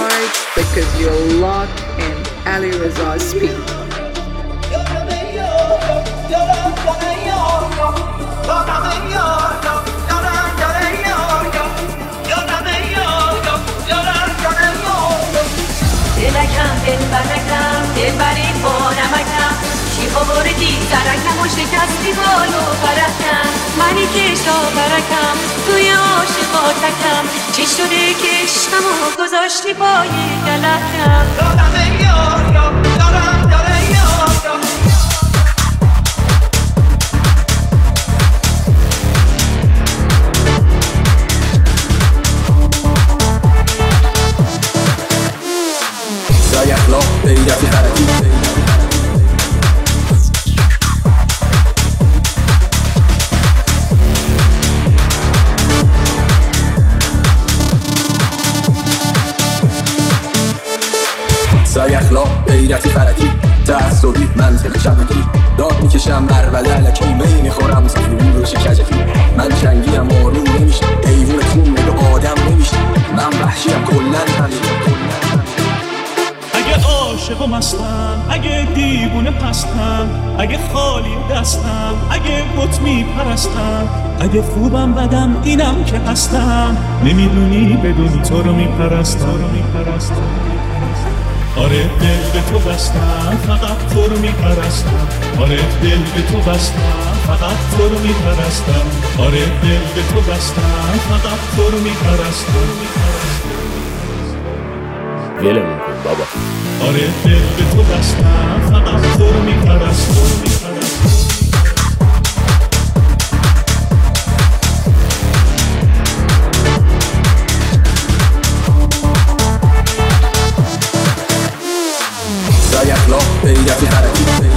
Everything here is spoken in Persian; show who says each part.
Speaker 1: heart because you're locked in Ali Reza's speed.
Speaker 2: دلبری با نمکم شیخ آوردی سرکم و شکستی بالو فرکم منی که شاپرکم توی عاشقاتکم چی شده که عشقمو گذاشتی پای گلکم یادم یارم یارم یارم یارم
Speaker 3: سای اخلاق غیرتی خرکی سای اخلاق غیرتی فرکی تعصبی منطق شبکی داد میکشم بربله علکی می میخورم سفرون روش کجکی من چنگیم آروم نمیشه ایوون تون نگه آدم نمیشه من وحشیم کلن همین
Speaker 4: اگه عاشق و مستم اگه دیوونه پستم اگه خالی دستم اگه بت میپرستم اگه خوبم بدم اینم که هستم نمیدونی بدونی تو رو میپرستم آره دل به تو بستم فقط تو رو میپرستم آره دل به تو بستم فقط تو رو میپرستم آره دل به تو بستم فقط تو رو میپرستم
Speaker 5: ولمون کن بابا
Speaker 4: آره دل به تو بستم فقط تو رو میپرستم
Speaker 3: سای اخلاق غیرتی خرکی